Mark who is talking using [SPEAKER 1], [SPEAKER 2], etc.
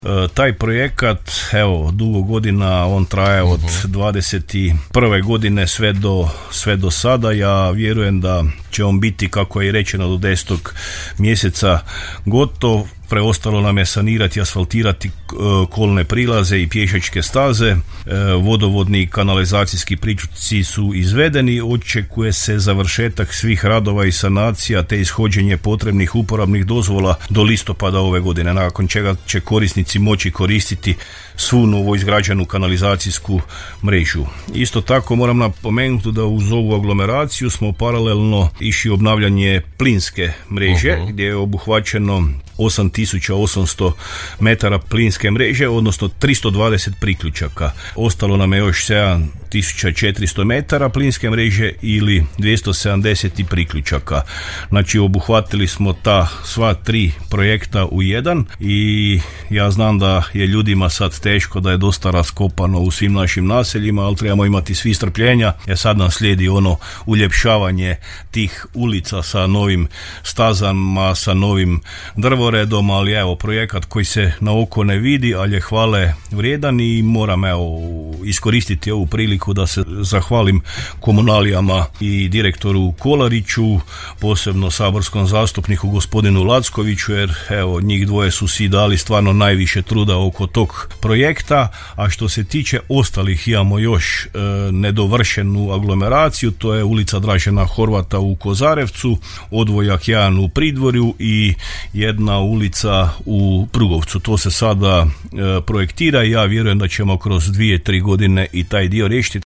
[SPEAKER 1] Taj projekat, evo, dugo godina on traje od 21. godine sve do sada. Ja vjerujem da će on biti, kako je i rečeno, do 10. mjeseca gotov. Preostalo nam je sanirati i asfaltirati kolne prilaze i pješačke staze. Vodovodni i kanalizacijski priključci su izvedeni. Očekuje se završetak svih radova i sanacija te ishođenje potrebnih uporabnih dozvola do listopada ove godine, nakon čega će korisnici moći koristiti svu novoizgrađenu kanalizacijsku mrežu. Isto tako moram napomenuti da uz ovu aglomeraciju smo paralelno išli obnavljanje plinske mreže, gdje je obuhvaćeno 8800 metara plinske mreže, odnosno 320 priključaka. Ostalo nam je još 7400 metara plinske mreže ili 270 priključaka. Znači, obuhvatili smo ta sva tri projekta u jedan i ja znam da je ljudima sad teško, da je dosta raskopano u svim našim naseljima, ali trebamo imati svi strpljenja, jer sad nam slijedi ono uljepšavanje tih ulica sa novim stazama, sa novim drvoredom, ali evo, projekat koji se na oko ne vidi, ali je hvale vrijedan i moram iskoristiti ovu priliku da se zahvalim komunalijama i direktoru Kolariću, posebno saborskom zastupniku gospodinu Lackoviću, jer evo, njih dvoje su si dali stvarno najviše truda oko tog projekta. A što se tiče ostalih, imamo još nedovršenu aglomeraciju, to je ulica Dražena Horvata u Kozarevcu, odvojak 1 u Pridvorju i jedna ulica u Prugovcu. To se sada projektira i ja vjerujem da ćemo kroz 2-3 godine i taj dio riješiti.